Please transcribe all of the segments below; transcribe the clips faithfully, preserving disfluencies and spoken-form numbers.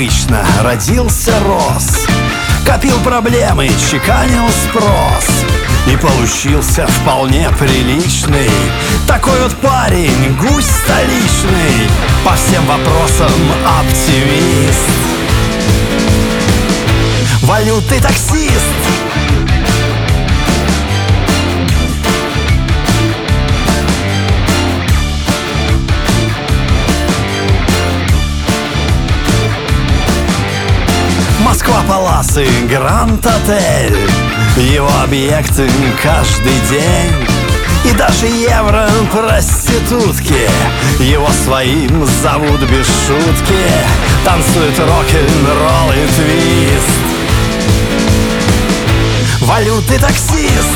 обычно, родился, рос, копил проблемы, чеканил спрос, и получился вполне приличный такой вот парень, гусь столичный, по всем вопросам оптимист. Валютный таксист. Москва, Паласы, Гранд Отель, его объекты каждый день. И даже евро проститутки его своим зовут без шутки. Танцует рок-н-ролл и твист. Валютный таксист.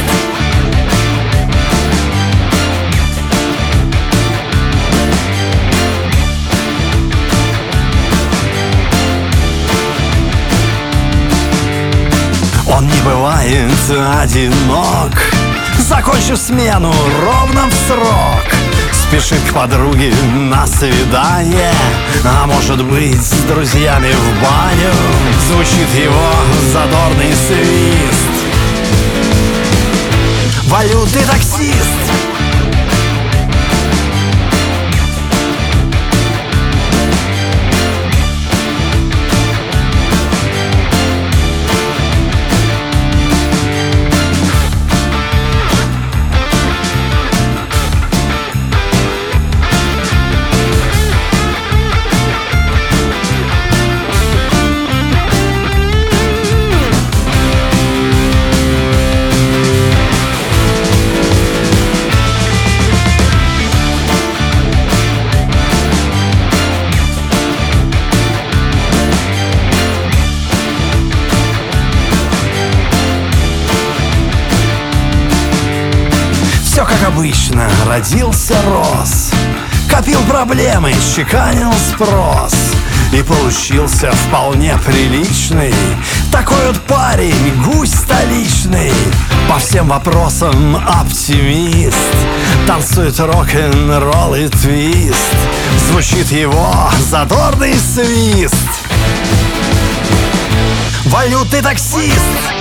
Он не бывает одинок, закончив смену ровно в срок, спешит к подруге на свидание, а может быть с друзьями в баню. Звучит его задорный свист. Валютный таксист. Все как обычно, родился, рос, копил проблемы, чеканил спрос, и получился вполне приличный такой вот парень, гусь столичный, по всем вопросам оптимист. Танцует рок-н-ролл и твист. Звучит его задорный свист. Валютный таксист.